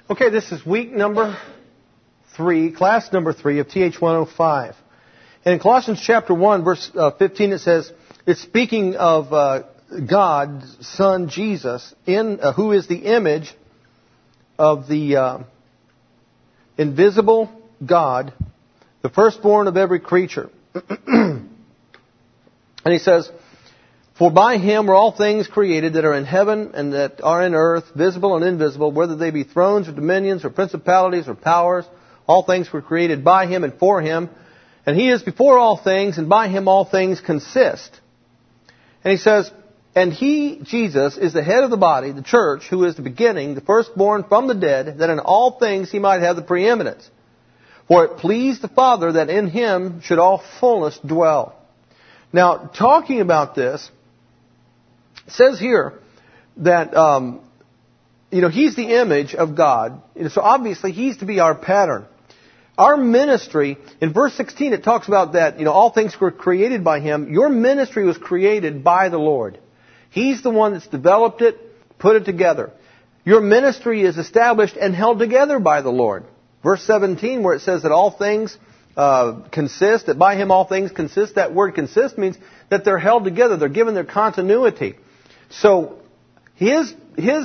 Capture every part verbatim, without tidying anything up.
Okay, this is week number three, class number three of T H one oh five. And in Colossians chapter one, verse uh, fifteen, it says, it's speaking of uh, God's Son, Jesus, in uh, who is the image of the uh, invisible God, the firstborn of every creature. And he says, for by Him were all things created that are in heaven and that are in earth, visible and invisible, whether they be thrones or dominions or principalities or powers. All things were created by Him and for Him. And He is before all things, and by Him all things consist. And he says, and He, Jesus, is the head of the body, the church, who is the beginning, the firstborn from the dead, that in all things He might have the preeminence. For it pleased the Father that in Him should all fullness dwell. Now, talking about this, it says here that, um, you know, He's the image of God. So obviously He's to be our pattern. Our ministry, in verse sixteen, it talks about that, you know, all things were created by Him. Your ministry was created by the Lord. He's the one that's developed it, put it together. Your ministry is established and held together by the Lord. Verse seventeen, where it says that all things uh, consist, that by Him all things consist, that word consist means that they're held together. They're given their continuity. So, His, His,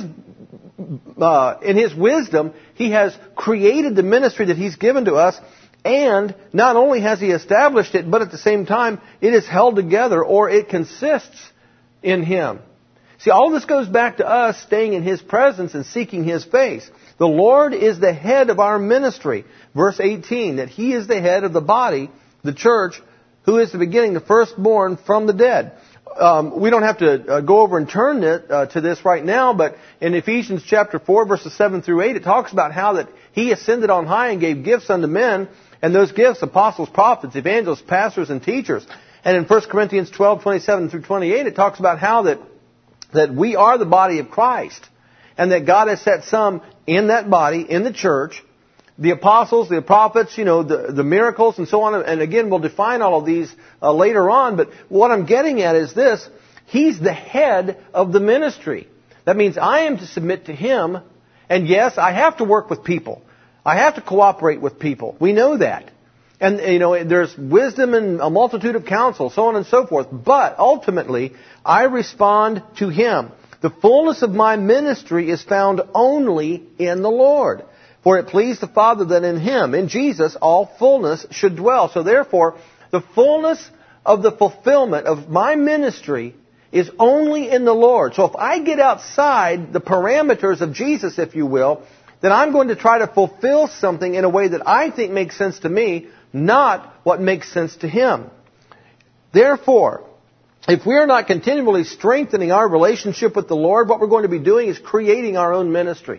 uh, in His wisdom, He has created the ministry that He's given to us, and not only has He established it, but at the same time, it is held together, or it consists in Him. See, all of this goes back to us staying in His presence and seeking His face. The Lord is the head of our ministry. Verse eighteen, that He is the head of the body, the church, who is the beginning, the firstborn from the dead. Um, we don't have to uh, go over and turn it uh, to this right now, but in Ephesians chapter four, verses seven through eight, it talks about how that He ascended on high and gave gifts unto men, and those gifts, apostles, prophets, evangelists, pastors, and teachers. And in First Corinthians twelve, twenty-seven through twenty-eight, it talks about how that, that we are the body of Christ, and that God has set some in that body, in the church, the apostles, the prophets, you know, the, the miracles, and so on. And again, we'll define all of these uh, later on. But what I'm getting at is this. He's the head of the ministry. That means I am to submit to Him. And yes, I have to work with people. I have to cooperate with people. We know that. And, you know, there's wisdom and a multitude of counsel, so on and so forth. But ultimately, I respond to Him. The fullness of my ministry is found only in the Lord. For it pleased the Father that in Him, in Jesus, all fullness should dwell. So therefore, the fullness of the fulfillment of my ministry is only in the Lord. So if I get outside the parameters of Jesus, if you will, then I'm going to try to fulfill something in a way that I think makes sense to me, not what makes sense to Him. Therefore, if we are not continually strengthening our relationship with the Lord, what we're going to be doing is creating our own ministry.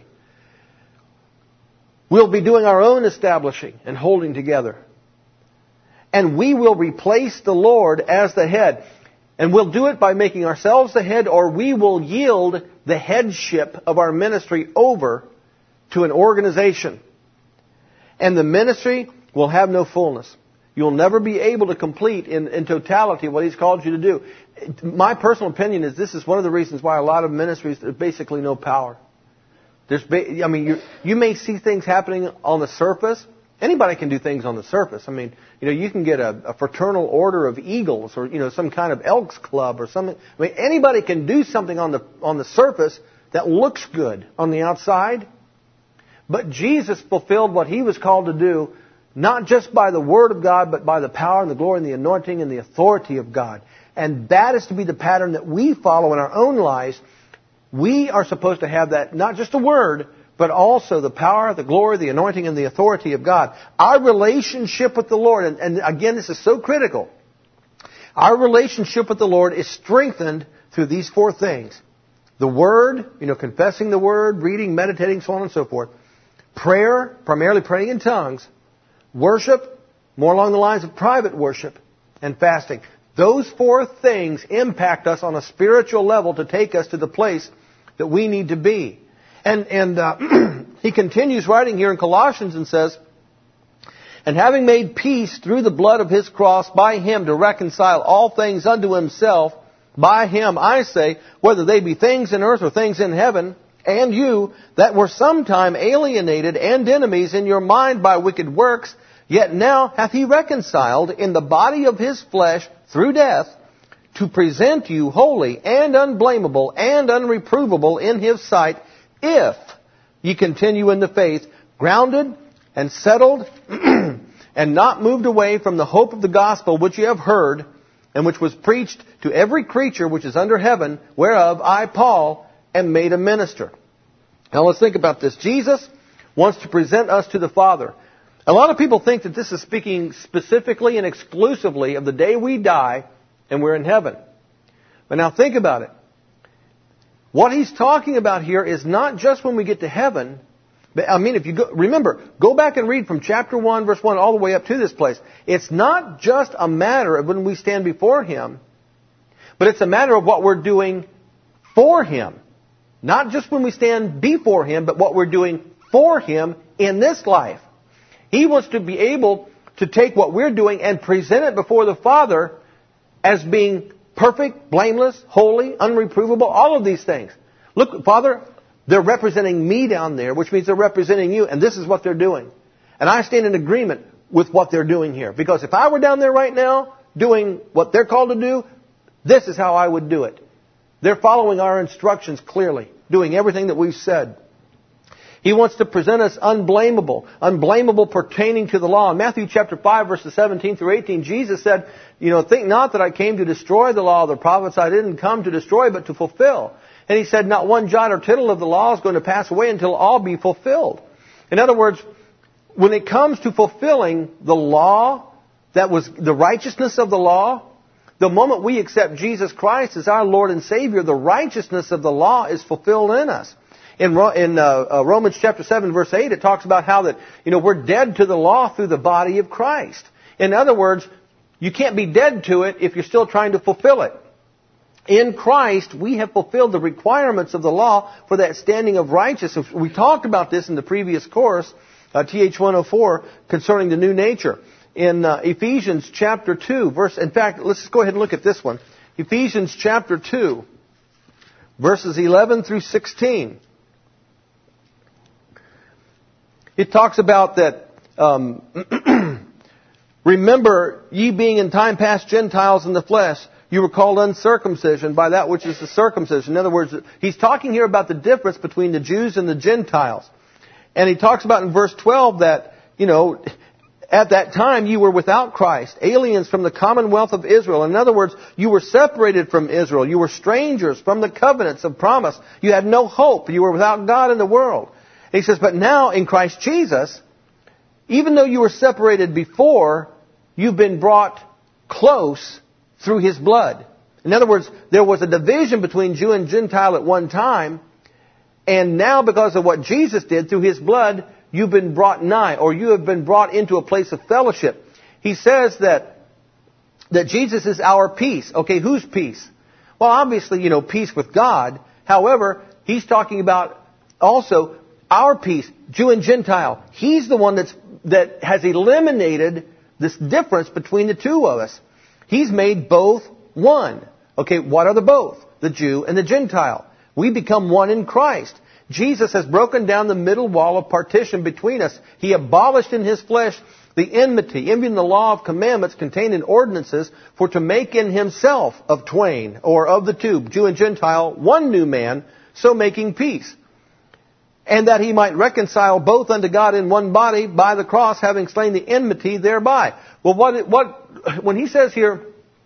We'll be doing our own establishing and holding together. And we will replace the Lord as the head. And we'll do it by making ourselves the head, or we will yield the headship of our ministry over to an organization. And the ministry will have no fullness. You'll never be able to complete in, in totality what He's called you to do. My personal opinion is this is one of the reasons why a lot of ministries have basically no power. There's, I mean, you, you may see things happening on the surface. Anybody can do things on the surface. I mean, you know, you can get a, a fraternal order of eagles, or you know, some kind of Elks Club or something. I mean, anybody can do something on the on the surface that looks good on the outside. But Jesus fulfilled what He was called to do, not just by the Word of God, but by the power and the glory and the anointing and the authority of God. And that is to be the pattern that we follow in our own lives. We are supposed to have that, not just a word, but also the power, the glory, the anointing, and the authority of God. Our relationship with the Lord, and, and again, this is so critical. Our relationship with the Lord is strengthened through these four things. The Word, you know, confessing the Word, reading, meditating, so on and so forth. Prayer, primarily praying in tongues. Worship, more along the lines of private worship. And fasting. Those four things impact us on a spiritual level to take us to the place that we need to be. And, and uh, he continues writing here in Colossians and says, and having made peace through the blood of His cross, by Him to reconcile all things unto Himself, by Him, I say, whether they be things in earth or things in heaven, And you that were sometime alienated and enemies in your mind by wicked works, yet now hath he reconciled in the body of his flesh through death, to present you holy and unblameable and unreprovable in his sight, if ye continue in the faith, grounded and settled, and not moved away from the hope of the gospel which ye have heard, and which was preached to every creature which is under heaven, whereof I, Paul, am made a minister. Now let's think about this. Jesus wants to present us to the Father. A lot of people think that this is speaking specifically and exclusively of the day we die and we're in heaven. But now think about it. What he's talking about here is not just when we get to heaven. But I mean, if you go, remember, go back and read from chapter one, verse one, all the way up to this place. It's not just a matter of when we stand before Him, but it's a matter of what we're doing for Him. Not just when we stand before Him, but what we're doing for Him in this life. He wants to be able to take what we're doing and present it before the Father as being perfect, blameless, holy, unreprovable, all of these things. Look, Father, they're representing me down there, which means they're representing you, and this is what they're doing. And I stand in agreement with what they're doing here. Because if I were down there right now doing what they're called to do, this is how I would do it. They're following our instructions clearly, doing everything that we've said. He wants to present us unblameable, unblameable pertaining to the law. In Matthew chapter five, verses seventeen through eighteen, Jesus said, you know, think not that I came to destroy the law of the prophets. I didn't come to destroy, but to fulfill. And He said, not one jot or tittle of the law is going to pass away until all be fulfilled. In other words, when it comes to fulfilling the law, that was the righteousness of the law, the moment we accept Jesus Christ as our Lord and Savior, the righteousness of the law is fulfilled in us. In, in uh, uh, Romans chapter seven, verse eight, it talks about how that, you know, we're dead to the law through the body of Christ. In other words, you can't be dead to it if you're still trying to fulfill it. In Christ, we have fulfilled the requirements of the law for that standing of righteousness. We talked about this in the previous course, uh, T H one oh four, concerning the new nature. In uh, Ephesians chapter two, verse, in fact, let's just go ahead and look at this one. Ephesians chapter two, verses eleven through sixteen. It talks about that, um, remember, ye being in time past Gentiles in the flesh, you were called uncircumcision by that which is the circumcision. In other words, he's talking here about the difference between the Jews and the Gentiles. And he talks about in verse twelve that, you know, at that time you were without Christ, aliens from the commonwealth of Israel. In other words, you were separated from Israel. You were strangers from the covenants of promise. You had no hope. You were without God in the world. And he says, but now in Christ Jesus, even though you were separated before, you've been brought close through His blood. In other words, there was a division between Jew and Gentile at one time, and now because of what Jesus did through His blood, you've been brought nigh, or you have been brought into a place of fellowship. He says that, that Jesus is our peace. Okay, whose peace? Well, obviously, you know, peace with God. However, He's talking about also our peace, Jew and Gentile. He's the one that's, that has eliminated this difference between the two of us. He's made both one. Okay, what are the both? The Jew and the Gentile. We become one in Christ. Jesus has broken down the middle wall of partition between us. He abolished in His flesh the enmity, even the law of commandments contained in ordinances, for to make in Himself of twain, or of the two, Jew and Gentile, one new man, so making peace. And that He might reconcile both unto God in one body by the cross, having slain the enmity thereby. Well, what, what, when He says here,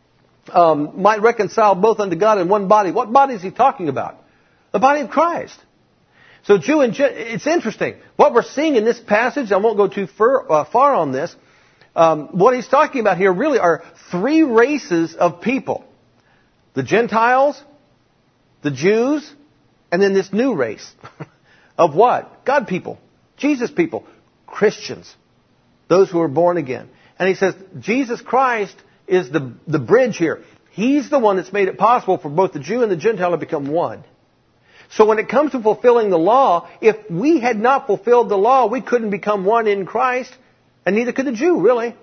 um, might reconcile both unto God in one body, what body is He talking about? The body of Christ. So Jew and Gentile, it's interesting. What we're seeing in this passage, I won't go too far, uh, far on this, um, what he's talking about here really are three races of people. The Gentiles, the Jews, and then this new race. Of what? God people. Jesus people. Christians. Those who are born again. And he says, Jesus Christ is the, the bridge here. He's the one that's made it possible for both the Jew and the Gentile to become one. So when it comes to fulfilling the law, if we had not fulfilled the law, we couldn't become one in Christ, and neither could the Jew, really.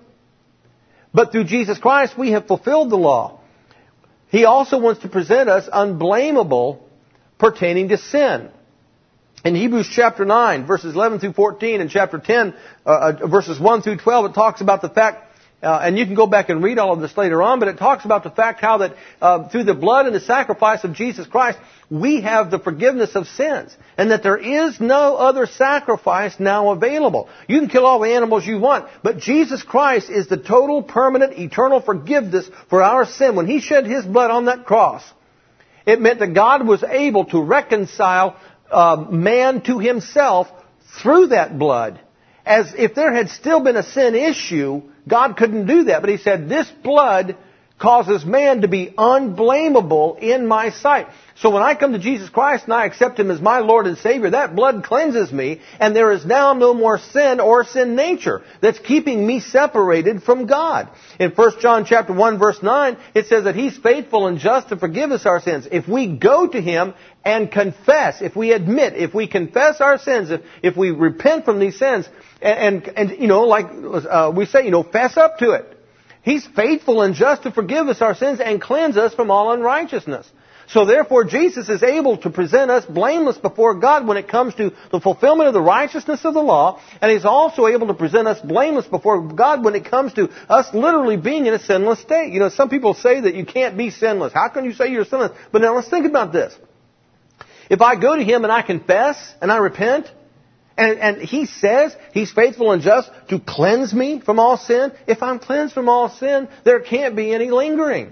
But through Jesus Christ, we have fulfilled the law. He also wants to present us unblameable pertaining to sin. In Hebrews chapter nine, verses eleven through fourteen, and chapter ten, uh, verses one through twelve, it talks about the fact, uh, and you can go back and read all of this later on, but it talks about the fact how that uh, through the blood and the sacrifice of Jesus Christ, we have the forgiveness of sins, and that there is no other sacrifice now available. You can kill all the animals you want, but Jesus Christ is the total, permanent, eternal forgiveness for our sin. When He shed His blood on that cross, it meant that God was able to reconcile Uh, man to Himself through that blood. As if there had still been a sin issue, God couldn't do that. But He said, this blood causes man to be unblameable in my sight. So when I come to Jesus Christ and I accept Him as my Lord and Savior, that blood cleanses me, and there is now no more sin or sin nature that's keeping me separated from God. In First John chapter one, verse nine, it says that He's faithful and just to forgive us our sins. If we go to Him and confess, if we admit, if we confess our sins, if, if we repent from these sins, and, and, and you know, like uh, we say, you know, fess up to it. He's faithful and just to forgive us our sins and cleanse us from all unrighteousness. So therefore, Jesus is able to present us blameless before God when it comes to the fulfillment of the righteousness of the law. And He's also able to present us blameless before God when it comes to us literally being in a sinless state. You know, some people say that you can't be sinless. How can you say you're sinless? But now let's think about this. If I go to Him and I confess and I repent, And, and He says He's faithful and just to cleanse me from all sin. If I'm cleansed from all sin, there can't be any lingering.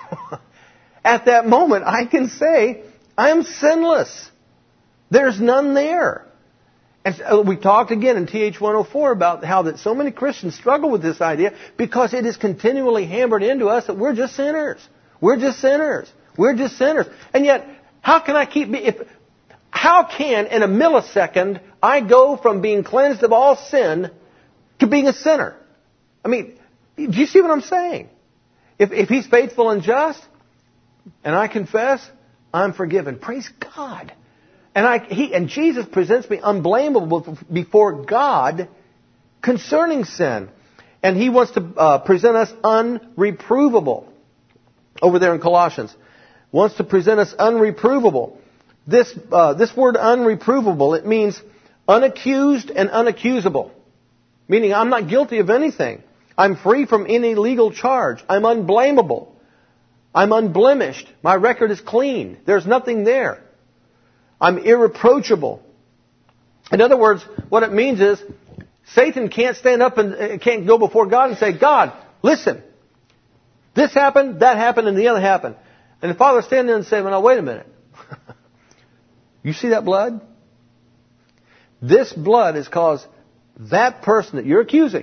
At that moment, I can say, I'm sinless. There's none there. And we talked again in T H one oh four about how that so many Christians struggle with this idea because it is continually hammered into us that we're just sinners. We're just sinners. We're just sinners. And yet, how can I keep... If, How can, in a millisecond, I go from being cleansed of all sin to being a sinner? I mean, do you see what I'm saying? If, if He's faithful and just, and I confess, I'm forgiven. Praise God. And I, He, and Jesus presents me unblameable before God concerning sin. And He wants to uh, present us unreprovable. Over there in Colossians. Wants to present us unreprovable. This, uh, this word unreprovable, it means unaccused and unaccusable. Meaning I'm not guilty of anything. I'm free from any legal charge. I'm unblameable. I'm unblemished. My record is clean. There's nothing there. I'm irreproachable. In other words, what it means is Satan can't stand up and uh, can't go before God and say, God, listen, this happened, that happened, and the other happened. And the Father stand there and say, well, now, wait a minute. You see that blood? This blood has caused that person that you're accusing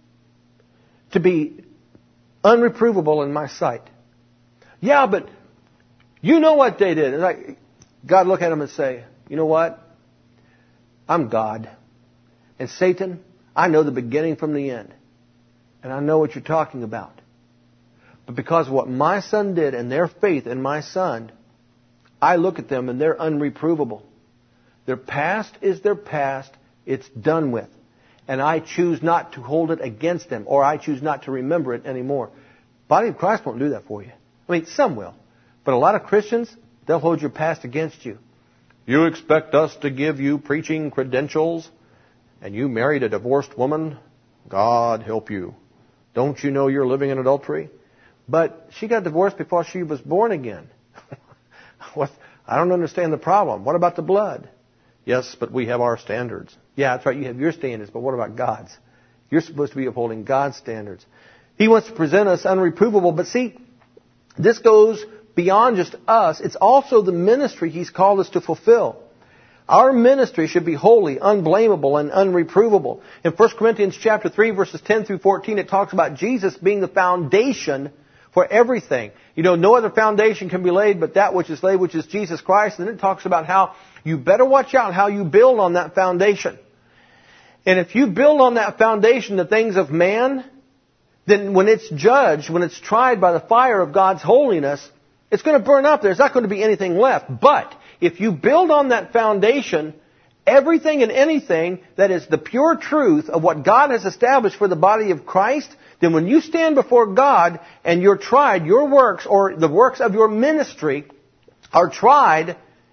to be unreprovable in my sight. Yeah, but you know what they did. And like, God look at him and say, you know what? I'm God. And Satan, I know the beginning from the end. And I know what you're talking about. But because of what my son did and their faith in my son, I look at them and they're unreprovable. Their past is their past. It's done with. And I choose not to hold it against them, or I choose not to remember it anymore. Body of Christ won't do that for you. I mean, some will. But a lot of Christians, they'll hold your past against you. You expect us to give you preaching credentials, and you married a divorced woman? God help you. Don't you know you're living in adultery? But she got divorced before she was born again. What? I don't understand the problem. What about the blood? Yes, but we have our standards. Yeah, that's right. You have your standards, but what about God's? You're supposed to be upholding God's standards. He wants to present us unreprovable. But see, this goes beyond just us. It's also the ministry He's called us to fulfill. Our ministry should be holy, unblameable, and unreprovable. In First Corinthians chapter three, verses ten through fourteen, it talks about Jesus being the foundation for everything. You know, no other foundation can be laid but that which is laid, which is Jesus Christ. And then it talks about how you better watch out how you build on that foundation. And if you build on that foundation the things of man, then when it's judged, when it's tried by the fire of God's holiness, it's going to burn up. There's not going to be anything left. But if you build on that foundation, everything and anything that is the pure truth of what God has established for the body of Christ, then when you stand before God and you're tried, your works or the works of your ministry are tried,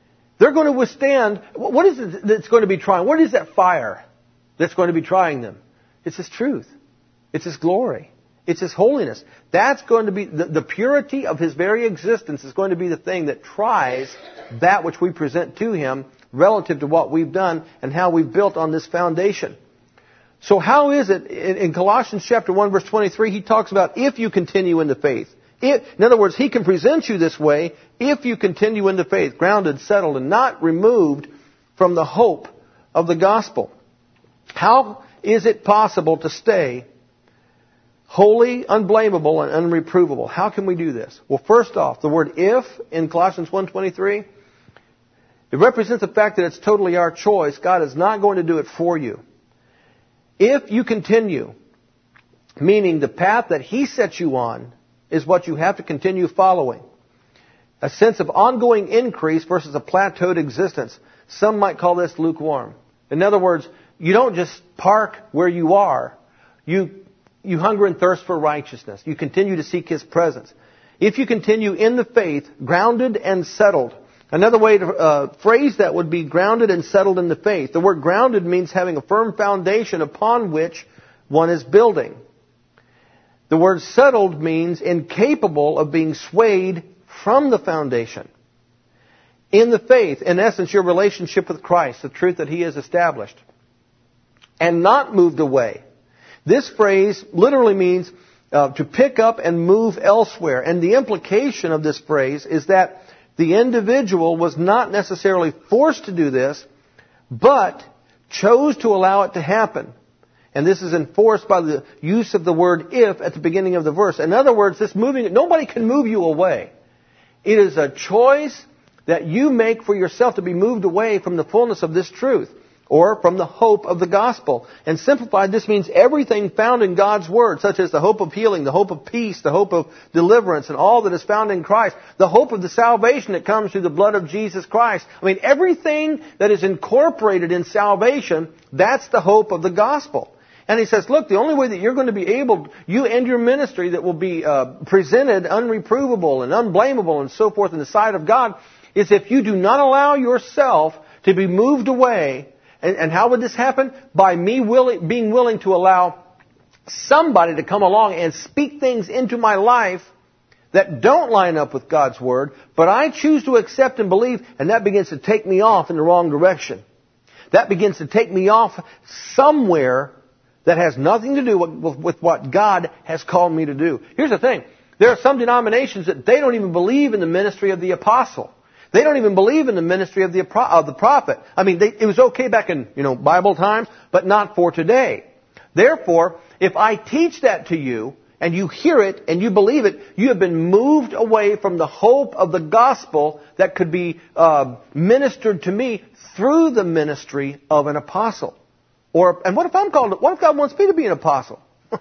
They're going to withstand. What is it that's going to be trying? What is that fire that's going to be trying them? It's His truth. It's His glory. It's His holiness. That's going to be, the, the purity of His very existence is going to be the thing that tries that which we present to Him relative to what we've done and how we've built on this foundation. So how is it, in, in Colossians chapter one verse twenty-three, he talks about if you continue in the faith. If, in other words, He can present you this way if you continue in the faith, grounded, settled, and not removed from the hope of the gospel. How is it possible to stay holy, unblameable, and unreprovable? How can we do this? Well, first off, the word if in Colossians one twenty-three, it represents the fact that it's totally our choice. God is not going to do it for you. If you continue, meaning the path that He set you on is what you have to continue following. A sense of ongoing increase versus a plateaued existence. Some might call this lukewarm. In other words, you don't just park where you are. You, you hunger and thirst for righteousness. You continue to seek His presence. If you continue in the faith, grounded and settled. Another way to uh, phrase that would be grounded and settled in the faith. The word grounded means having a firm foundation upon which one is building. The word settled means incapable of being swayed from the foundation. In the faith, in essence, your relationship with Christ, the truth that He has established. And not moved away. This phrase literally means uh, to pick up and move elsewhere. And the implication of this phrase is that the individual was not necessarily forced to do this, but chose to allow it to happen. And this is enforced by the use of the word if at the beginning of the verse. In other words, this moving, nobody can move you away. It is a choice that you make for yourself to be moved away from the fullness of this truth, or from the hope of the gospel. And simplified, this means everything found in God's Word, such as the hope of healing, the hope of peace, the hope of deliverance, and all that is found in Christ, the hope of the salvation that comes through the blood of Jesus Christ. I mean, everything that is incorporated in salvation, that's the hope of the gospel. And he says, look, the only way that you're going to be able, you and your ministry that will be uh, presented unreprovable and unblameable and so forth in the sight of God, is if you do not allow yourself to be moved away. And, and how would this happen? By me willing, being willing to allow somebody to come along and speak things into my life that don't line up with God's Word, but I choose to accept and believe, and that begins to take me off in the wrong direction. That begins to take me off somewhere that has nothing to do with, with, with what God has called me to do. Here's the thing. There are some denominations that they don't even believe in the ministry of the apostle. They don't even believe in the ministry of the, of the prophet. I mean, they, it was okay back in, you know, Bible times, but not for today. Therefore, if I teach that to you, and you hear it, and you believe it, you have been moved away from the hope of the gospel that could be uh, ministered to me through the ministry of an apostle. Or, and what if I'm called, what if God wants me to be an apostle?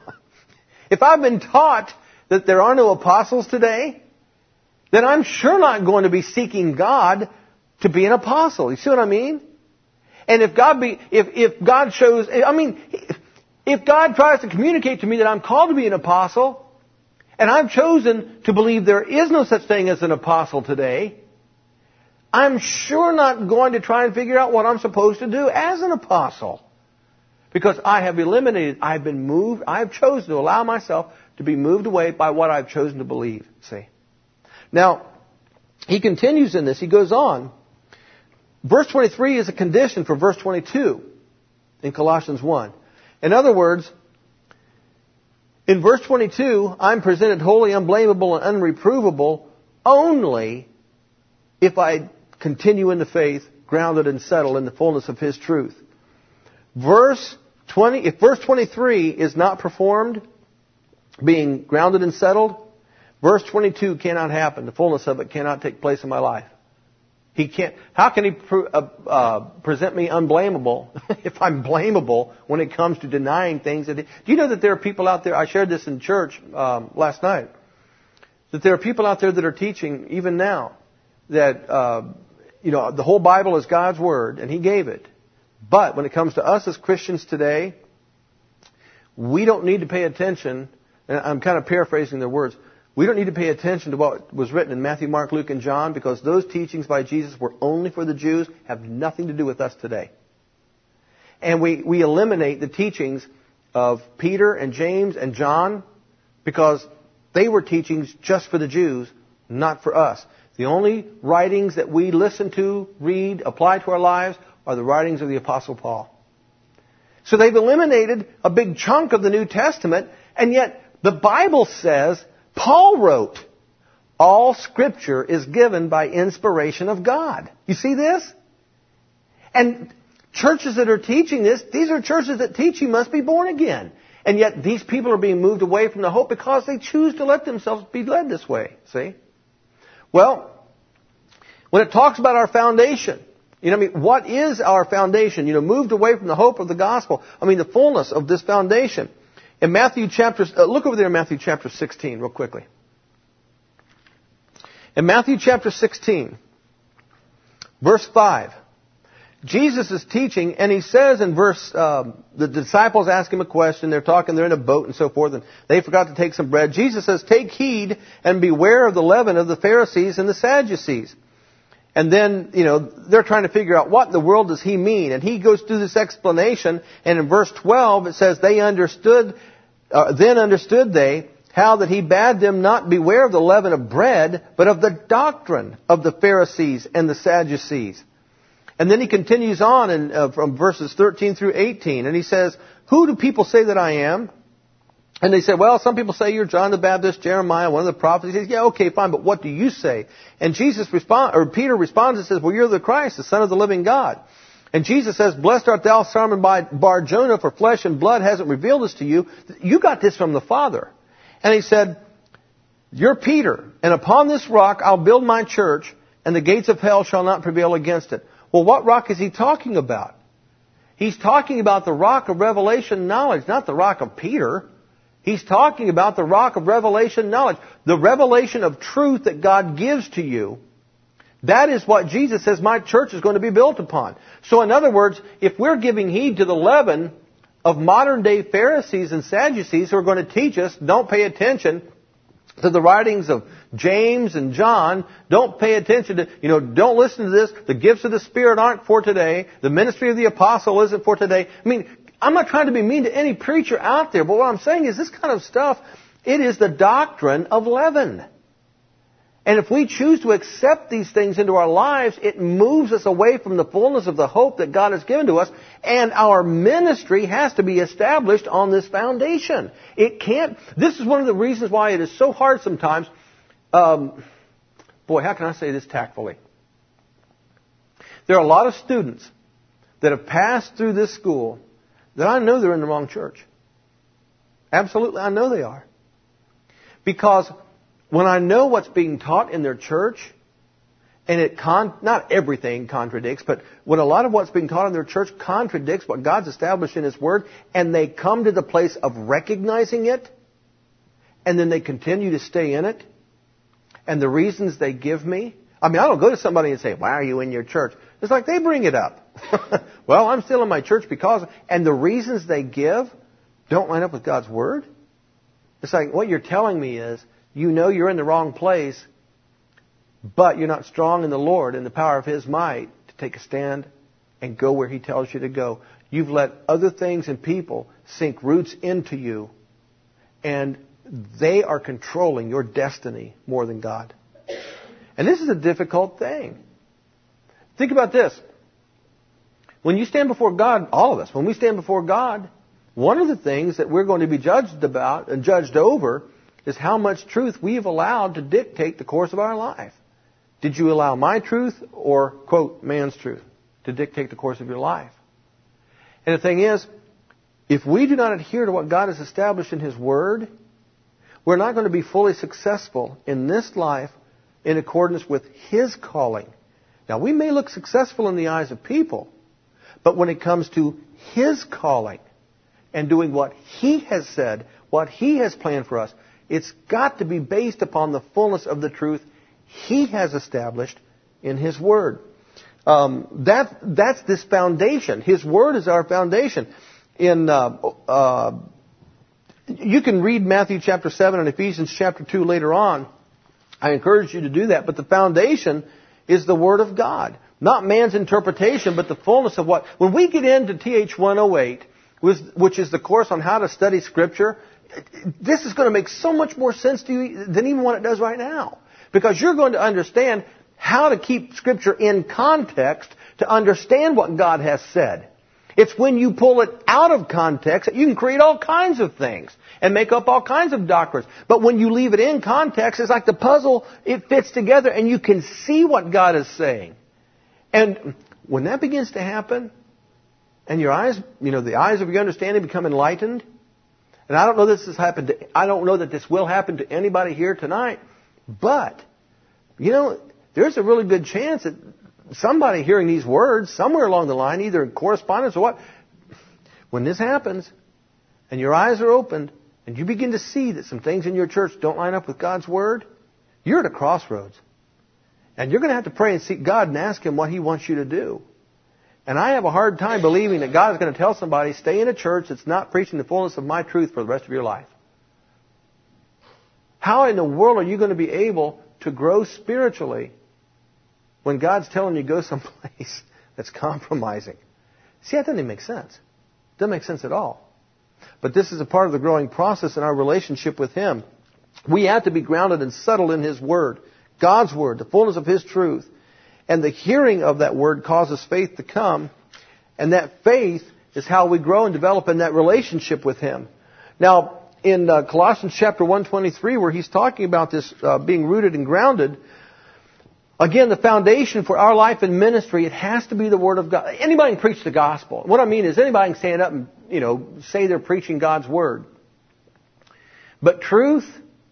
If I've been taught that there are no apostles today, then I'm sure not going to be seeking God to be an apostle. You see what I mean? And if God be, if, if God shows, I mean, if God tries to communicate to me that I'm called to be an apostle, and I've chosen to believe there is no such thing as an apostle today, I'm sure not going to try and figure out what I'm supposed to do as an apostle. Because I have eliminated, I've been moved, I've chosen to allow myself to be moved away by what I've chosen to believe. See? Now, he continues in this, he goes on. Verse twenty-three is a condition for verse twenty-two in Colossians one. In other words, in verse twenty-two, I'm presented holy, unblameable, and unreprovable only if I continue in the faith, grounded and settled in the fullness of His truth. Verse twenty, if verse twenty-three is not performed, being grounded and settled, verse twenty-two cannot happen. The fullness of it cannot take place in my life. He can't. How can He pre- uh, uh, present me unblameable if I'm blamable when it comes to denying things? That he, do you know that there are people out there? I shared this in church um, last night. That there are people out there that are teaching even now that uh, you know the whole Bible is God's Word and He gave it. But when it comes to us as Christians today, we don't need to pay attention. And I'm kind of paraphrasing their words. We don't need to pay attention to what was written in Matthew, Mark, Luke, and John, because those teachings by Jesus were only for the Jews, have nothing to do with us today. And we, we eliminate the teachings of Peter and James and John because they were teachings just for the Jews, not for us. The only writings that we listen to, read, apply to our lives are the writings of the Apostle Paul. So they've eliminated a big chunk of the New Testament, and yet the Bible says, Paul wrote, all Scripture is given by inspiration of God. You see this? And churches that are teaching this, these are churches that teach you must be born again. And yet these people are being moved away from the hope because they choose to let themselves be led this way. See? Well, when it talks about our foundation, you know, I mean, what is our foundation? You know, moved away from the hope of the gospel. I mean, the fullness of this foundation. In Matthew chapter, uh, look over there in Matthew chapter sixteen, real quickly. In Matthew chapter sixteen, verse five, Jesus is teaching, and he says in verse, um, the disciples ask him a question, they're talking, they're in a boat and so forth, and they forgot to take some bread. Jesus says, take heed and beware of the leaven of the Pharisees and the Sadducees. And then, you know, they're trying to figure out what in the world does he mean. And he goes through this explanation, and in verse twelve it says, they understood, uh, then understood they, how that he bade them not beware of the leaven of bread, but of the doctrine of the Pharisees and the Sadducees. And then he continues on in, uh, from verses thirteen through eighteen, and he says, who do people say that I am? And they said, well, some people say you're John the Baptist, Jeremiah, one of the prophets. He says, yeah, okay, fine, but what do you say? And Jesus respond, or Peter responds and says, well, you're the Christ, the Son of the living God. And Jesus says, blessed art thou, Simon Bar-Jonah, for flesh and blood hasn't revealed this to you. You got this from the Father. And he said, you're Peter, and upon this rock I'll build my church, and the gates of hell shall not prevail against it. Well, what rock is he talking about? He's talking about the rock of revelation knowledge, not the rock of Peter. He's talking about the rock of revelation knowledge. The revelation of truth that God gives to you. That is what Jesus says my church is going to be built upon. So in other words, if we're giving heed to the leaven of modern day Pharisees and Sadducees who are going to teach us, don't pay attention to the writings of James and John, don't pay attention to, you know, don't listen to this. The gifts of the Spirit aren't for today. The ministry of the apostle isn't for today. I mean, I'm not trying to be mean to any preacher out there, but what I'm saying is this kind of stuff, it is the doctrine of leaven. And if we choose to accept these things into our lives, it moves us away from the fullness of the hope that God has given to us, and our ministry has to be established on this foundation. It can't, this is one of the reasons why it is so hard sometimes. Um, boy, how can I say this tactfully? There are a lot of students that have passed through this school that I know they're in the wrong church. Absolutely, I know they are. Because when I know what's being taught in their church, and it con- not everything contradicts, but when a lot of what's being taught in their church contradicts what God's established in His Word, and they come to the place of recognizing it, and then they continue to stay in it, and the reasons they give me, I mean, I don't go to somebody and say, why are you in your church? It's like they bring it up. Well, I'm still in my church because, and the reasons they give don't line up with God's Word. It's like, what you're telling me is, you know you're in the wrong place, but you're not strong in the Lord and the power of His might to take a stand and go where He tells you to go. You've let other things and people sink roots into you, and they are controlling your destiny more than God. And this is a difficult thing. Think about this. When you stand before God, all of us, when we stand before God, one of the things that we're going to be judged about and judged over is how much truth we've allowed to dictate the course of our life. Did you allow my truth or, quote, man's truth to dictate the course of your life? And the thing is, if we do not adhere to what God has established in His Word, we're not going to be fully successful in this life in accordance with His calling. Now, we may look successful in the eyes of people, but when it comes to His calling and doing what He has said, what He has planned for us, it's got to be based upon the fullness of the truth He has established in His Word. Um, that, that's this foundation. His Word is our foundation. In uh, uh, You can read Matthew chapter seven and Ephesians chapter two later on. I encourage you to do that. But the foundation is the Word of God. Not man's interpretation, but the fullness of what... When we get into T H one oh eight, which is the course on how to study Scripture, this is going to make so much more sense to you than even what it does right now. Because you're going to understand how to keep Scripture in context to understand what God has said. It's when you pull it out of context that you can create all kinds of things and make up all kinds of doctrines. But when you leave it in context, it's like the puzzle, it fits together and you can see what God is saying. And when that begins to happen, and your eyes, you know, the eyes of your understanding become enlightened, and I don't know this has happened to, I don't know that this will happen to anybody here tonight, but, you know, there's a really good chance that somebody hearing these words somewhere along the line, either in correspondence or what, when this happens and your eyes are opened and you begin to see that some things in your church don't line up with God's Word, you're at a crossroads. And you're going to have to pray and seek God and ask Him what He wants you to do. And I have a hard time believing that God is going to tell somebody, stay in a church that's not preaching the fullness of my truth for the rest of your life. How in the world are you going to be able to grow spiritually when God's telling you to go someplace that's compromising? See, that doesn't even make sense. It doesn't make sense at all. But this is a part of the growing process in our relationship with Him. We have to be grounded and settled in His Word, God's Word, the fullness of His truth. And the hearing of that Word causes faith to come. And that faith is how we grow and develop in that relationship with Him. Now, in uh, Colossians chapter one twenty-three, where he's talking about this uh, being rooted and grounded, again, the foundation for our life and ministry, it has to be the Word of God. Anybody can preach the gospel. What I mean is anybody can stand up and, you know, say they're preaching God's Word. But truth,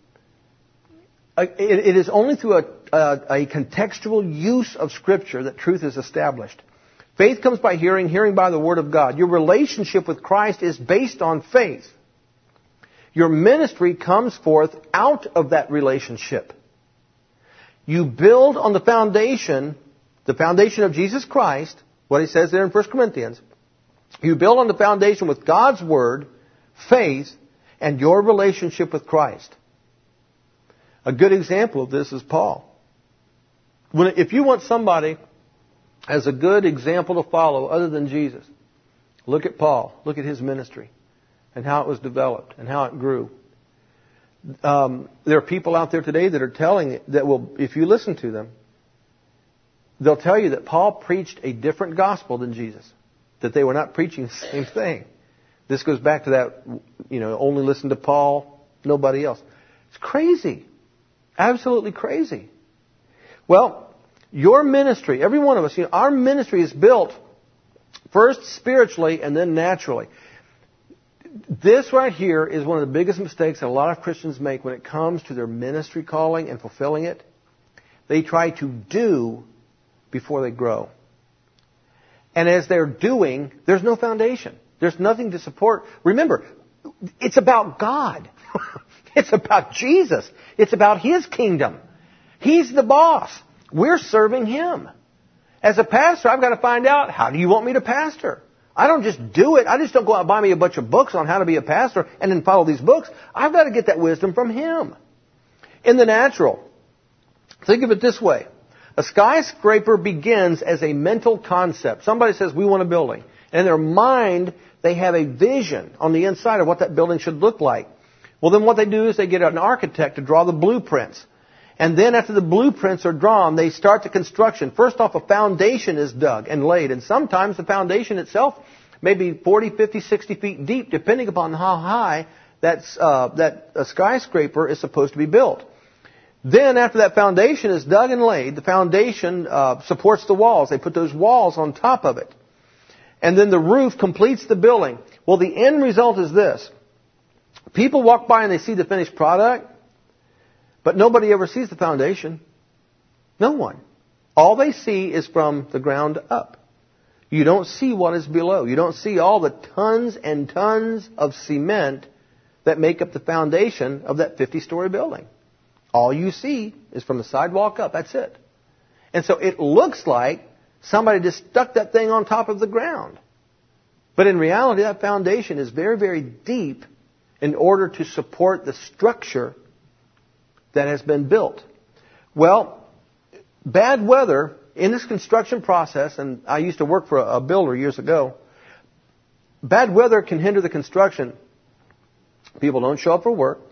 it, it is only through a, a, a contextual use of Scripture that truth is established. Faith comes by hearing, hearing by the Word of God. Your relationship with Christ is based on faith. Your ministry comes forth out of that relationship. You build on the foundation, the foundation of Jesus Christ, what he says there in First Corinthians. You build on the foundation with God's Word, faith, and your relationship with Christ. A good example of this is Paul. When, if you want somebody as a good example to follow other than Jesus, look at Paul. Look at his ministry and how it was developed and how it grew. Um, there are people out there today that are telling, that will, if you listen to them, they'll tell you that Paul preached a different gospel than Jesus. That they were not preaching the same thing. This goes back to that, you know, only listen to Paul, nobody else. It's crazy. Absolutely crazy. Well, your ministry, every one of us, you know, our ministry is built first spiritually and then naturally. This right here is one of the biggest mistakes that a lot of Christians make when it comes to their ministry calling and fulfilling it. They try to do before they grow. And as they're doing, there's no foundation. There's nothing to support. Remember, it's about God. It's about Jesus. It's about His kingdom. He's the boss. We're serving Him. As a pastor, I've got to find out, how do you want me to pastor? I don't just do it. I just don't go out and buy me a bunch of books on how to be a pastor and then follow these books. I've got to get that wisdom from Him. In the natural, think of it this way. A skyscraper begins as a mental concept. Somebody says, we want a building. And in their mind, they have a vision on the inside of what that building should look like. Well, then what they do is they get an architect to draw the blueprints. And then after the blueprints are drawn, they start the construction. First off, a foundation is dug and laid. And sometimes the foundation itself may be forty, fifty, sixty feet deep, depending upon how high that's, uh, that a skyscraper is supposed to be built. Then after that foundation is dug and laid, the foundation uh, supports the walls. They put those walls on top of it. And then the roof completes the building. Well, the end result is this. People walk by and they see the finished product, but nobody ever sees the foundation. No one. All they see is from the ground up. You don't see what is below. You don't see all the tons and tons of cement that make up the foundation of that fifty-story building. All you see is from the sidewalk up. That's it. And so it looks like somebody just stuck that thing on top of the ground. But in reality, that foundation is very, very deep in order to support the structure that has been built. Well, bad weather in this construction process, and I used to work for a builder years ago, bad weather can hinder the construction. People don't show up for work.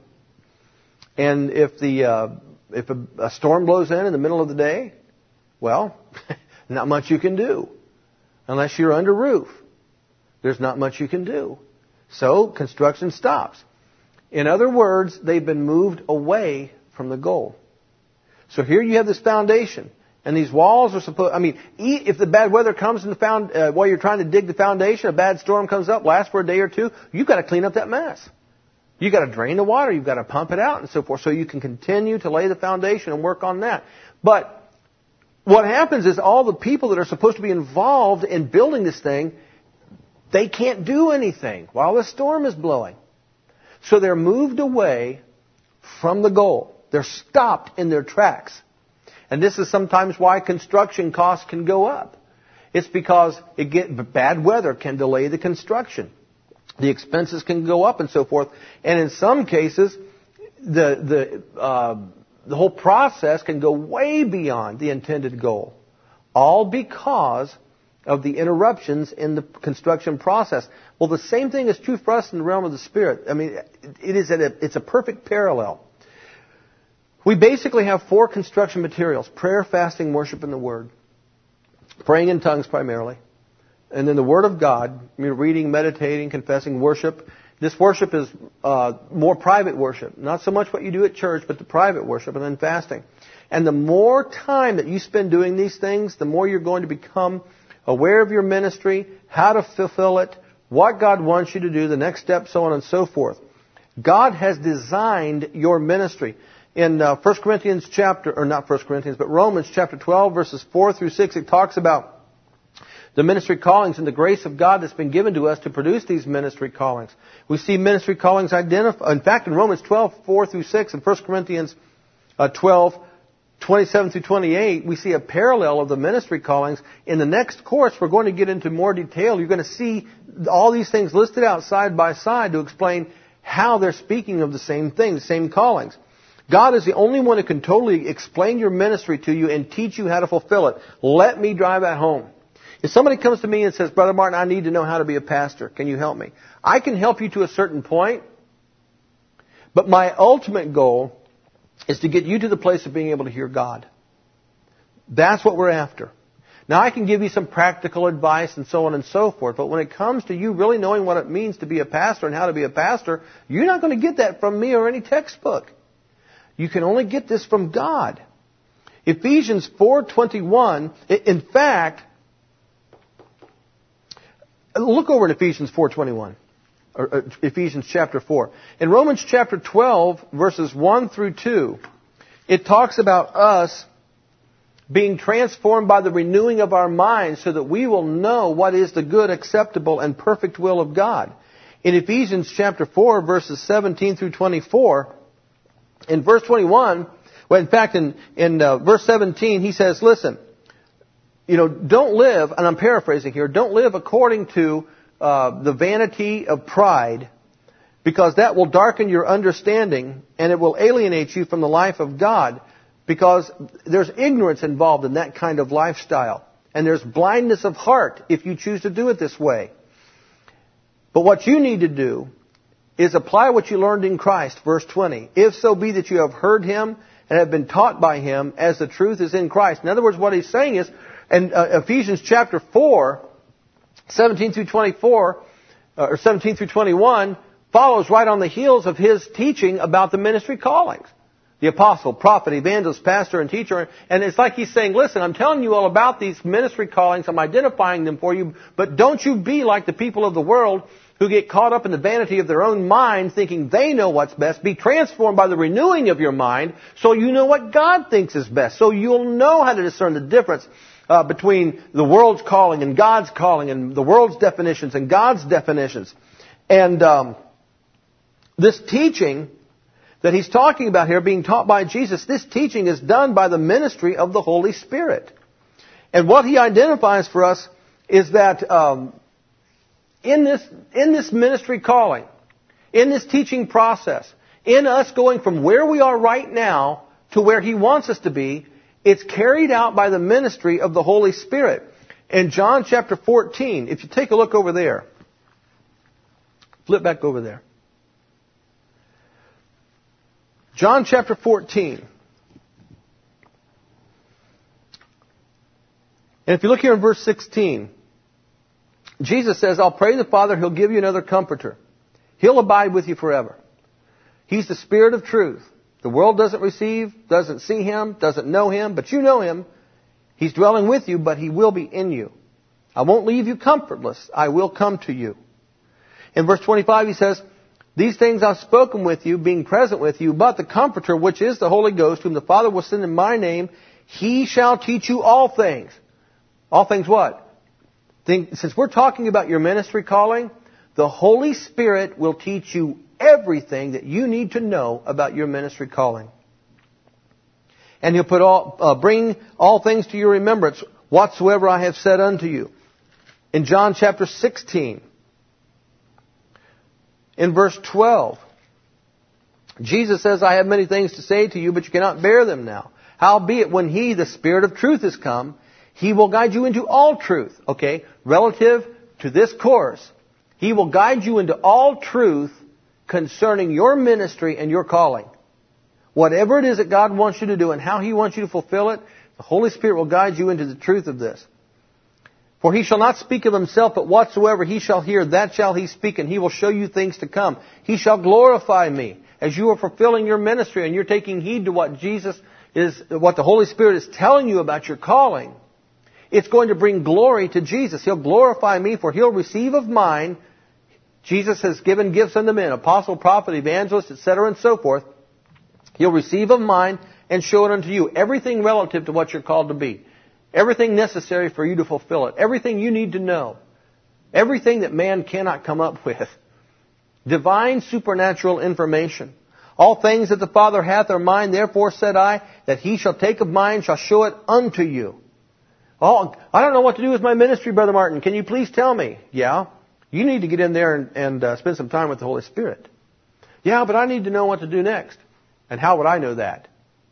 And if the uh, if a, a storm blows in in the middle of the day, well, not much you can do. Unless you're under roof. There's not much you can do. So construction stops. In other words, they've been moved away from the goal. So here you have this foundation. And these walls are supposed, I mean, if the bad weather comes in the found, uh, while you're trying to dig the foundation, a bad storm comes up, lasts for a day or two, you've got to clean up that mess. You've got to drain the water, you've got to pump it out and so forth, so you can continue to lay the foundation and work on that. But what happens is all the people that are supposed to be involved in building this thing, they can't do anything while the storm is blowing. So they're moved away from the goal. They're stopped in their tracks. And this is sometimes why construction costs can go up. It's because it get, bad weather can delay the construction. The expenses can go up and so forth. And in some cases, the the uh, the whole process can go way beyond the intended goal. All because of the interruptions in the construction process. Well, the same thing is true for us in the realm of the Spirit. I mean, it is a, it's a perfect parallel. We basically have four construction materials: prayer, fasting, worship, and the Word. Praying in tongues primarily. And then the Word of God, reading, meditating, confessing, worship. This worship is uh, more private worship. Not so much what you do at church, but the private worship, and then fasting. And the more time that you spend doing these things, the more you're going to become aware of your ministry, how to fulfill it, what God wants you to do, the next step, so on and so forth. God has designed your ministry. In uh, First Corinthians chapter, or not First Corinthians, but Romans chapter twelve, verses four through six, it talks about the ministry callings and the grace of God that's been given to us to produce these ministry callings. We see ministry callings identified. In fact, in Romans twelve, four through six, and First Corinthians uh, twelve, twenty-seven through twenty-eight, we see a parallel of the ministry callings. In the next course, we're going to get into more detail. You're going to see all these things listed out side by side to explain how they're speaking of the same thing, the same callings. God is the only one who can totally explain your ministry to you and teach you how to fulfill it. Let me drive that home. If somebody comes to me and says, Brother Martin, I need to know how to be a pastor. Can you help me? I can help you to a certain point. But my ultimate goal is to get you to the place of being able to hear God. That's what we're after. Now, I can give you some practical advice and so on and so forth. But when it comes to you really knowing what it means to be a pastor and how to be a pastor, you're not going to get that from me or any textbook. You can only get this from God. Ephesians four twenty-one, in fact, look over in Ephesians four twenty-one, or Ephesians chapter four. In Romans chapter twelve, verses one through two, it talks about us being transformed by the renewing of our minds so that we will know what is the good, acceptable, and perfect will of God. In Ephesians chapter four, verses seventeen through twenty-four, in verse twenty-one, well, in fact, in, in uh, verse seventeen, he says, listen, you know, don't live, and I'm paraphrasing here, don't live according to uh, the vanity of pride, because that will darken your understanding and it will alienate you from the life of God, because there's ignorance involved in that kind of lifestyle. And there's blindness of heart if you choose to do it this way. But what you need to do is apply what you learned in Christ, verse twenty. If so be that you have heard Him and have been taught by Him as the truth is in Christ. In other words, what he's saying is, in uh, Ephesians chapter four, seventeen through twenty-four, uh, or seventeen through twenty-one, follows right on the heels of his teaching about the ministry callings. The apostle, prophet, evangelist, pastor, and teacher. And it's like he's saying, listen, I'm telling you all about these ministry callings. I'm identifying them for you. But don't you be like the people of the world who get caught up in the vanity of their own mind, thinking they know what's best. Be transformed by the renewing of your mind so you know what God thinks is best. So you'll know how to discern the difference uh, between the world's calling and God's calling, and the world's definitions and God's definitions. And um, this teaching that he's talking about here, being taught by Jesus, this teaching is done by the ministry of the Holy Spirit. And what he identifies for us is that um, in this in this ministry calling, in this teaching process, in us going from where we are right now to where He wants us to be, it's carried out by the ministry of the Holy Spirit. In John chapter fourteen, if you take a look over there, flip back over there. John chapter fourteen. And if you look here in verse sixteen, Jesus says, I'll pray the Father, He'll give you another comforter. He'll abide with you forever. He's the Spirit of truth. The world doesn't receive, doesn't see Him, doesn't know Him, but you know Him. He's dwelling with you, but He will be in you. I won't leave you comfortless. I will come to you. In verse twenty-five, He says, these things I've spoken with you, being present with you, but the Comforter, which is the Holy Ghost, whom the Father will send in my name, He shall teach you all things. All things what? Think, since we're talking about your ministry calling, the Holy Spirit will teach you everything that you need to know about your ministry calling. And He'll put all, uh, bring all things to your remembrance, whatsoever I have said unto you. In John chapter sixteen, in verse twelve, Jesus says, I have many things to say to you, but you cannot bear them now. Howbeit, when He, the Spirit of truth, is come, He will guide you into all truth. Okay, relative to this course, He will guide you into all truth concerning your ministry and your calling. Whatever it is that God wants you to do and how He wants you to fulfill it, the Holy Spirit will guide you into the truth of this. For He shall not speak of Himself, but whatsoever He shall hear, that shall He speak, and He will show you things to come. He shall glorify Me. As you are fulfilling your ministry and you're taking heed to what Jesus is, what the Holy Spirit is telling you about your calling, it's going to bring glory to Jesus. He'll glorify Me, for He'll receive of mine. Jesus has given gifts unto men, apostle, prophet, evangelist, et cetera, and so forth. He'll receive of mine and show it unto you. Everything relative to what you're called to be. Everything necessary for you to fulfill it. Everything you need to know. Everything that man cannot come up with. Divine supernatural information. All things that the Father hath are mine, therefore said I, that He shall take of mine, shall show it unto you. Oh, I don't know what to do with my ministry, Brother Martin. Can you please tell me? Yeah. You need to get in there and, and uh, spend some time with the Holy Spirit. Yeah, but I need to know what to do next. And how would I know that?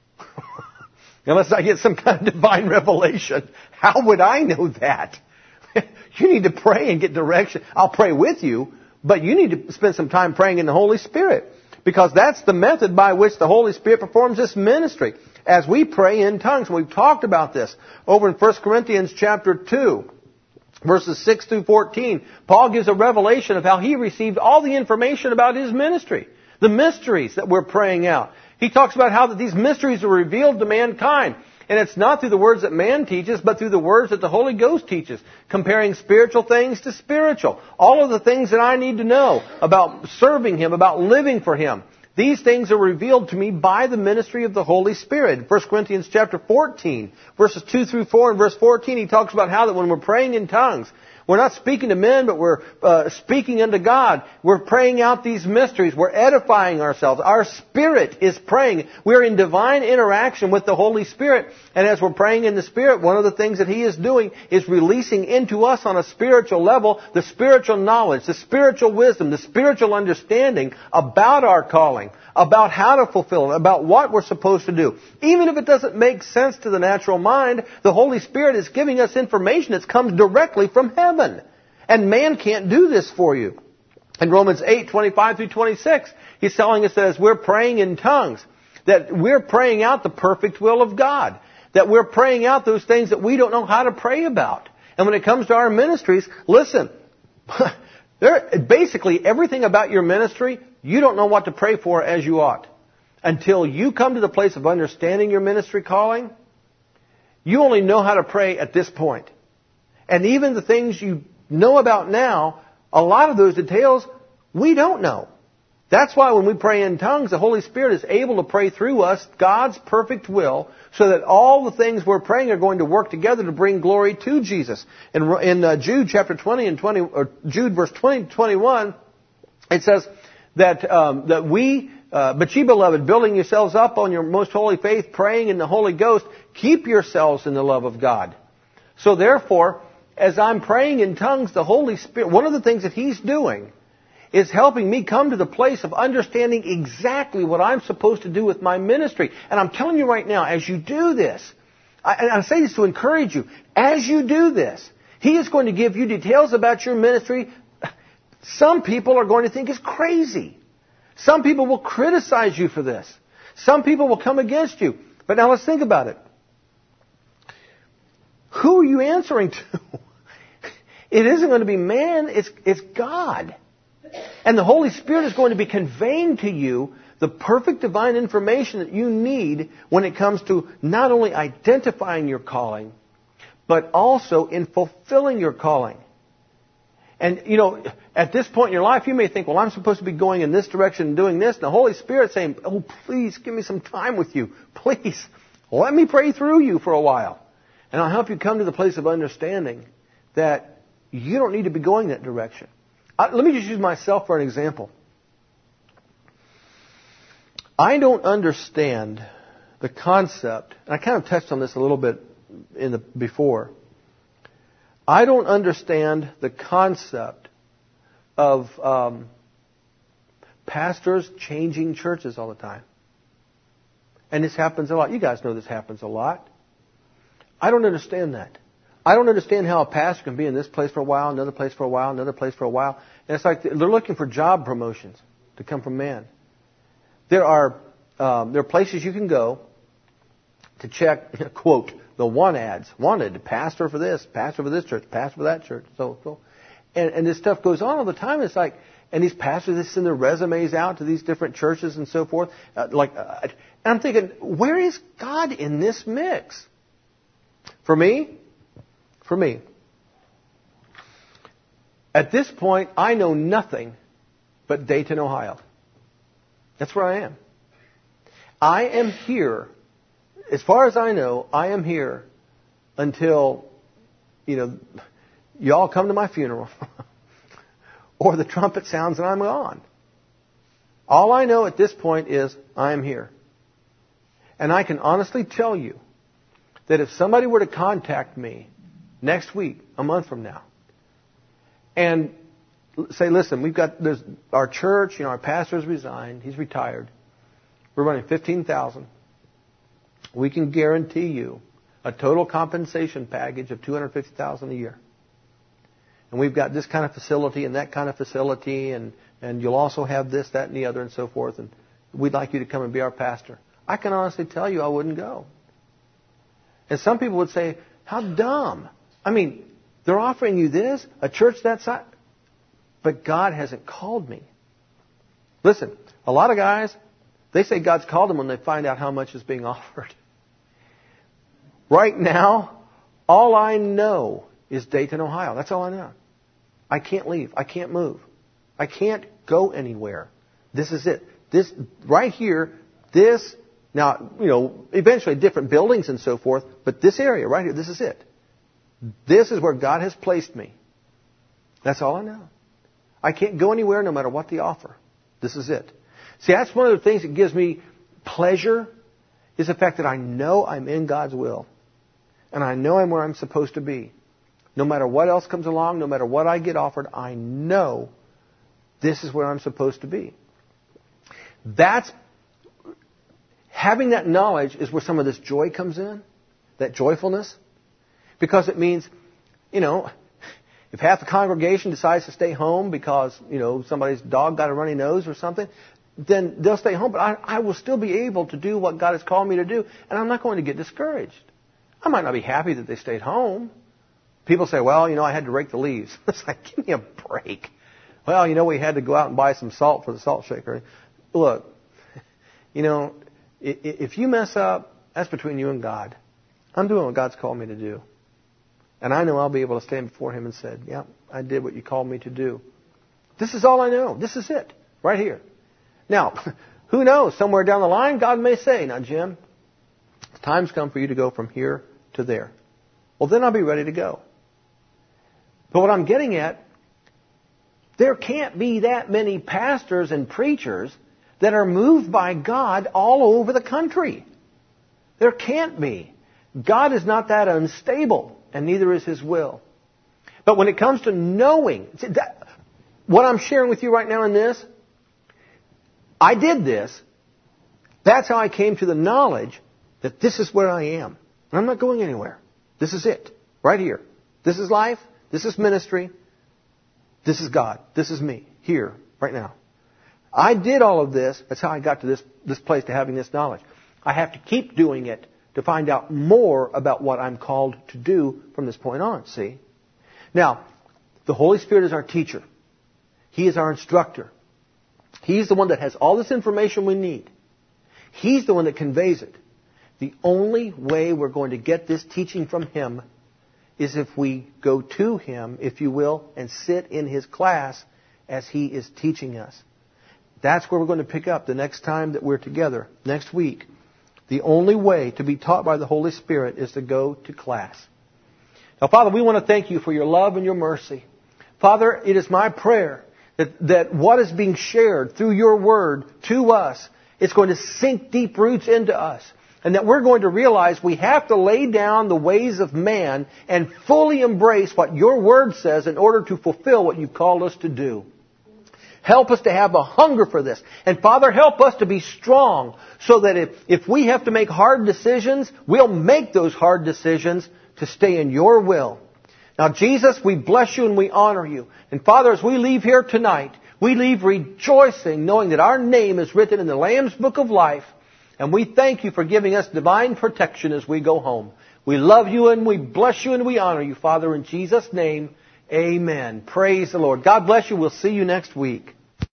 Unless I get some kind of divine revelation. How would I know that? You need to pray and get direction. I'll pray with you, but you need to spend some time praying in the Holy Spirit. Because that's the method by which the Holy Spirit performs this ministry. As we pray in tongues, we've talked about this over in First Corinthians chapter two, verses six through fourteen. Paul gives a revelation of how he received all the information about his ministry. The mysteries that we're praying out. He talks about how that these mysteries are revealed to mankind. And it's not through the words that man teaches, but through the words that the Holy Ghost teaches. Comparing spiritual things to spiritual. All of the things that I need to know about serving Him, about living for Him. These things are revealed to me by the ministry of the Holy Spirit. First Corinthians chapter fourteen, verses two through four and verse fourteen, he talks about how that when we're praying in tongues, we're not speaking to men, but we're uh, speaking unto God. We're praying out these mysteries. We're edifying ourselves. Our spirit is praying. We're in divine interaction with the Holy Spirit. And as we're praying in the Spirit, one of the things that He is doing is releasing into us on a spiritual level the spiritual knowledge, the spiritual wisdom, the spiritual understanding about our calling, about how to fulfill it, about what we're supposed to do. Even if it doesn't make sense to the natural mind, the Holy Spirit is giving us information that comes directly from heaven. And man can't do this for you. In Romans eight, twenty-five through twenty-six, he's telling us that as we're praying in tongues, that we're praying out the perfect will of God. That we're praying out those things that we don't know how to pray about. And when it comes to our ministries, listen, there, basically everything about your ministry, you don't know what to pray for as you ought. Until you come to the place of understanding your ministry calling, you only know how to pray at this point. And even the things you know about now, a lot of those details we don't know. That's why when we pray in tongues, the Holy Spirit is able to pray through us God's perfect will so that all the things we're praying are going to work together to bring glory to Jesus. In, in uh, Jude chapter twenty and twenty, or Jude verse twenty to twenty-one, it says that, um, that we, uh, but ye beloved, building yourselves up on your most holy faith, praying in the Holy Ghost, keep yourselves in the love of God. So therefore, as I'm praying in tongues, the Holy Spirit, one of the things that He's doing is helping me come to the place of understanding exactly what I'm supposed to do with my ministry. And I'm telling you right now, as you do this, I, and I say this to encourage you, as you do this, He is going to give you details about your ministry. Some people are going to think it's crazy. Some people will criticize you for this. Some people will come against you. But now let's think about it. Who are you answering to? It isn't going to be man, it's, it's God. And the Holy Spirit is going to be conveying to you the perfect divine information that you need when it comes to not only identifying your calling, but also in fulfilling your calling. And, you know, at this point in your life, you may think, well, I'm supposed to be going in this direction and doing this. And the Holy Spirit saying, oh, please give me some time with you. Please, let me pray through you for a while. And I'll help you come to the place of understanding that you don't need to be going that direction. I, let me just use myself for an example. I don't understand the concept, and I kind of touched on this a little bit in the before. I don't understand the concept of um, pastors changing churches all the time. And this happens a lot. You guys know this happens a lot. I don't understand that. I don't understand how a pastor can be in this place for a while, another place for a while, another place for a while. And it's like they're looking for job promotions to come from man. There are um, there are places you can go to check, quote, the want ads. Wanted, pastor for this, pastor for this church, pastor for that church, so so. And, and this stuff goes on all the time. It's like, and these pastors, they send their resumes out to these different churches and so forth. Uh, like, uh, and I'm thinking, where is God in this mix? For me, for me, at this point, I know nothing but Dayton, Ohio. That's where I am. I am here. As far as I know, I am here until, you know, y'all come to my funeral or the trumpet sounds and I'm gone. All I know at this point is I am here. And I can honestly tell you that if somebody were to contact me next week, a month from now, and say, listen, we've got, there's our church, you know, our pastor's resigned, he's retired, we're running fifteen thousand. We can guarantee you a total compensation package of two hundred fifty thousand dollars a year. And we've got this kind of facility and that kind of facility, and, and you'll also have this, that, and the other, and so forth, and we'd like you to come and be our pastor. I can honestly tell you I wouldn't go. And some people would say, how dumb. I mean, they're offering you this, a church that size, but God hasn't called me. Listen, a lot of guys, they say God's called them when they find out how much is being offered. Right now, all I know is Dayton, Ohio. That's all I know. I can't leave. I can't move. I can't go anywhere. This is it. This, right here, this, now, you know, eventually different buildings and so forth, but this area right here, this is it. This is where God has placed me. That's all I know. I can't go anywhere no matter what the offer. This is it. See, that's one of the things that gives me pleasure, is the fact that I know I'm in God's will. And I know I'm where I'm supposed to be. No matter what else comes along, no matter what I get offered, I know this is where I'm supposed to be. That's, having that knowledge is where some of this joy comes in, that joyfulness. Because it means, you know, if half the congregation decides to stay home because, you know, somebody's dog got a runny nose or something, then they'll stay home. But I, I will still be able to do what God has called me to do. And I'm not going to get discouraged. I might not be happy that they stayed home. People say, well, you know, I had to rake the leaves. It's like, give me a break. Well, you know, we had to go out and buy some salt for the salt shaker. Look, you know, if you mess up, that's between you and God. I'm doing what God's called me to do. And I know I'll be able to stand before Him and say, yeah, I did what you called me to do. This is all I know. This is it. Right here. Now, who knows? Somewhere down the line, God may say, now, Jim, the time's come for you to go from here to there. Well, then I'll be ready to go. But what I'm getting at, there can't be that many pastors and preachers that are moved by God all over the country. There can't be. God is not that unstable, and neither is His will. But when it comes to knowing, that, what I'm sharing with you right now in this, I did this. That's how I came to the knowledge that this is where I am. And I'm not going anywhere. This is it. Right here. This is life. This is ministry. This is God. This is me. Here. Right now. I did all of this. That's how I got to this, this place, to having this knowledge. I have to keep doing it to find out more about what I'm called to do from this point on. See? Now, the Holy Spirit is our teacher. He is our instructor. He's the one that has all this information we need. He's the one that conveys it. The only way we're going to get this teaching from Him is if we go to Him, if you will, and sit in His class as He is teaching us. That's where we're going to pick up the next time that we're together, next week. The only way to be taught by the Holy Spirit is to go to class. Now, Father, we want to thank You for Your love and Your mercy. Father, it is my prayer that, that what is being shared through Your Word to us, it's going to sink deep roots into us. And that we're going to realize we have to lay down the ways of man and fully embrace what Your Word says in order to fulfill what You've called us to do. Help us to have a hunger for this. And Father, help us to be strong so that if, if we have to make hard decisions, we'll make those hard decisions to stay in Your will. Now, Jesus, we bless You and we honor You. And Father, as we leave here tonight, we leave rejoicing, knowing that our name is written in the Lamb's Book of Life. And we thank You for giving us divine protection as we go home. We love You and we bless You and we honor You, Father, in Jesus' name. Amen. Praise the Lord. God bless you. We'll see you next week.